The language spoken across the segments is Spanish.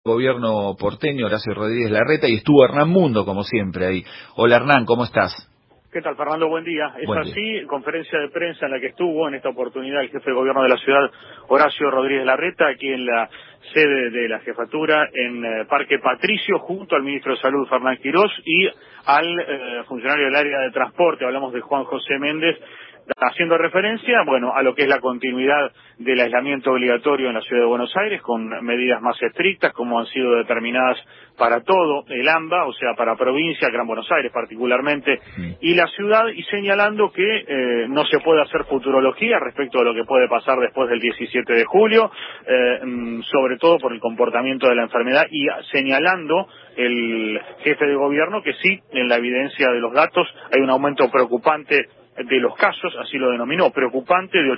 Gobierno porteño, Horacio Rodríguez Larreta, y estuvo Hernán Mundo, como siempre, ahí. Hola Hernán, ¿cómo estás? ¿Qué tal, Fernando? Buen día. Es Buen día. así, conferencia de prensa en la que estuvo en esta oportunidad el jefe de gobierno de la ciudad, Horacio Rodríguez Larreta, aquí en la sede de la jefatura en Parque Patricio, junto al ministro de Salud, Fernán Quirós, y al funcionario del área de transporte, hablamos de Juan José Méndez, haciendo referencia, bueno, a lo que es la continuidad del aislamiento obligatorio en la ciudad de Buenos Aires, con medidas más estrictas, como han sido determinadas para todo el AMBA, o sea, para provincia, Gran Buenos Aires particularmente, y la ciudad, y señalando que no se puede hacer futurología respecto de lo que puede pasar después del 17 de julio, sobre todo por el comportamiento de la enfermedad, y señalando el jefe de gobierno que sí, en la evidencia de los datos, hay un aumento preocupante de los casos, así lo denominó, preocupante, de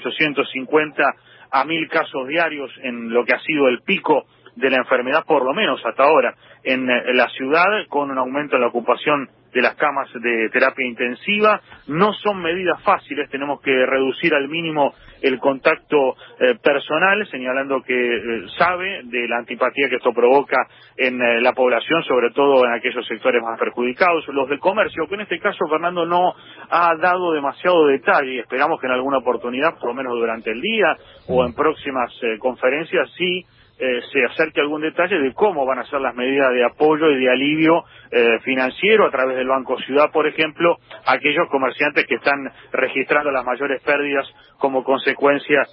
850 a 1000 casos diarios en lo que ha sido el pico de la enfermedad, por lo menos hasta ahora, en la ciudad, con un aumento en la ocupación de las camas de terapia intensiva. No son medidas fáciles, tenemos que reducir al mínimo el contacto personal, señalando que sabe de la antipatía que esto provoca en la población, sobre todo en aquellos sectores más perjudicados, los del comercio, que en este caso Fernando no ha dado demasiado detalle, y esperamos que en alguna oportunidad, por lo menos durante el día o en próximas conferencias, sí se acerque algún detalle de cómo van a ser las medidas de apoyo y de alivio financiero a través del Banco Ciudad, por ejemplo, a aquellos comerciantes que están registrando las mayores pérdidas como consecuencia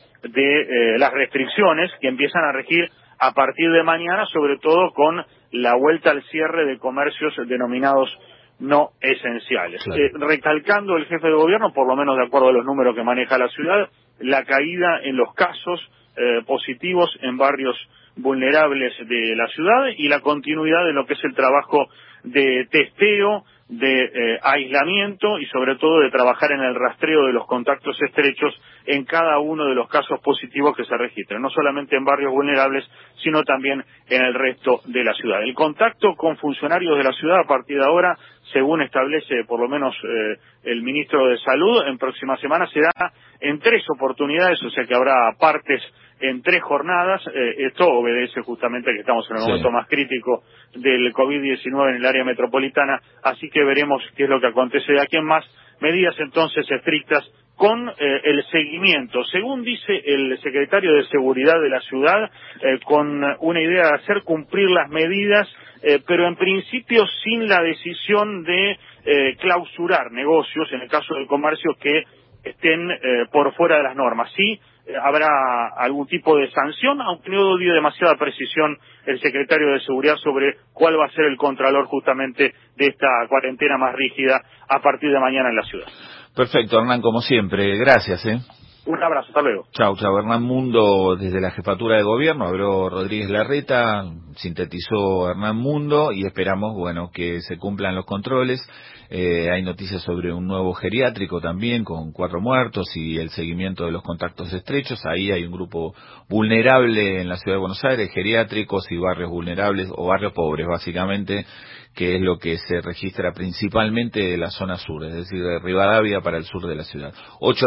de las restricciones que empiezan a regir a partir de mañana, sobre todo con la vuelta al cierre de comercios denominados no esenciales. Claro. Recalcando el jefe de gobierno, por lo menos de acuerdo a los números que maneja la ciudad, la caída en los casos positivos en barrios vulnerables de la ciudad y la continuidad de lo que es el trabajo de testeo, de aislamiento y sobre todo de trabajar en el rastreo de los contactos estrechos en cada uno de los casos positivos que se registran, no solamente en barrios vulnerables, sino también en el resto de la ciudad. El contacto con funcionarios de la ciudad a partir de ahora, según establece por lo menos el ministro de Salud, en próximas semanas será en 3 oportunidades, o sea que habrá partes en 3 jornadas. Esto obedece justamente a que estamos en el momento más crítico del COVID-19 en el área metropolitana, así que veremos qué es lo que acontece de aquí en más. Medidas entonces estrictas con el seguimiento, según dice el secretario de Seguridad de la ciudad, con una idea de hacer cumplir las medidas, pero en principio sin la decisión de clausurar negocios, en el caso del comercio, que estén por fuera de las normas. Sí, habrá algún tipo de sanción, aunque no dio demasiada precisión el secretario de Seguridad sobre cuál va a ser el contralor justamente de esta cuarentena más rígida a partir de mañana en la ciudad. Perfecto, Hernán, como siempre. Gracias, Un abrazo, hasta luego. Chau, Hernán Mundo desde la jefatura de gobierno, habló Rodríguez Larreta, sintetizó Hernán Mundo y esperamos, bueno, que se cumplan los controles. Hay noticias sobre un nuevo geriátrico también con 4 muertos y el seguimiento de los contactos estrechos. Ahí hay un grupo vulnerable en la ciudad de Buenos Aires, geriátricos y barrios vulnerables o barrios pobres, básicamente, que es lo que se registra principalmente de la zona sur, es decir, de Rivadavia para el sur de la ciudad.